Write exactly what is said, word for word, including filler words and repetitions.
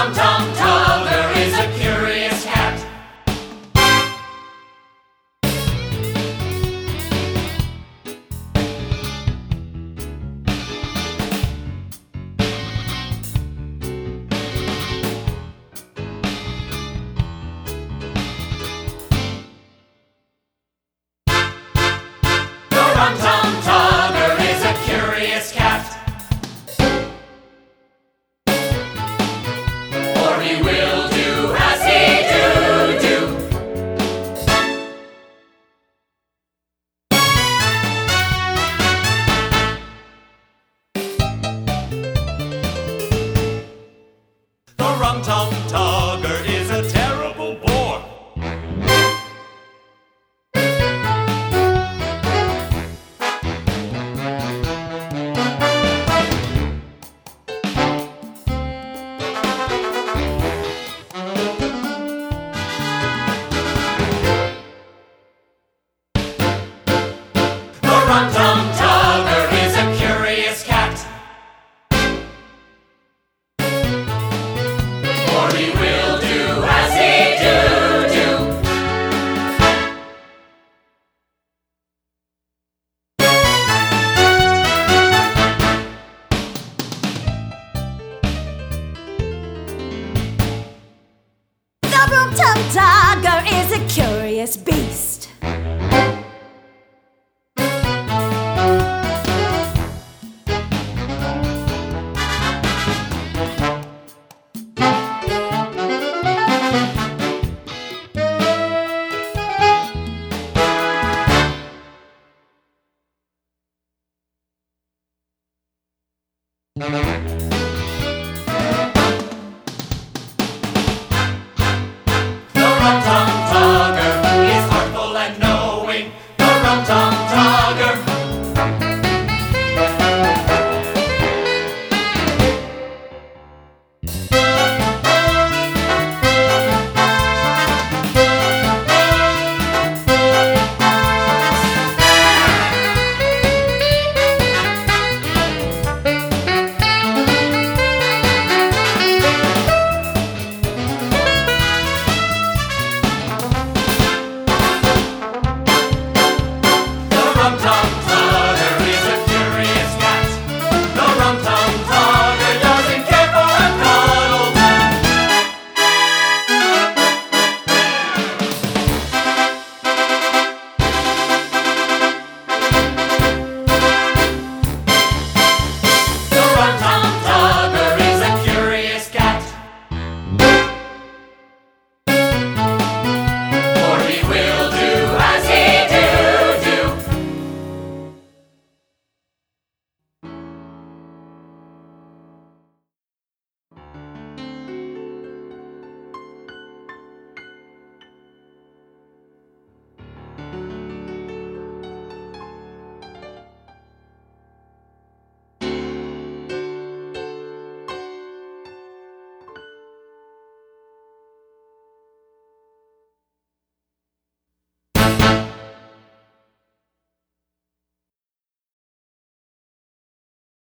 rum-tum tugger is a curious cat. The rum-tum tugger is a curious cat. For he will do as he do do. The rum-tum tugger is a terrible bore. The rum-tum tugger is a curious cat. For he will do as he do do. The rum-tum tugger is a curious beast. Thank you.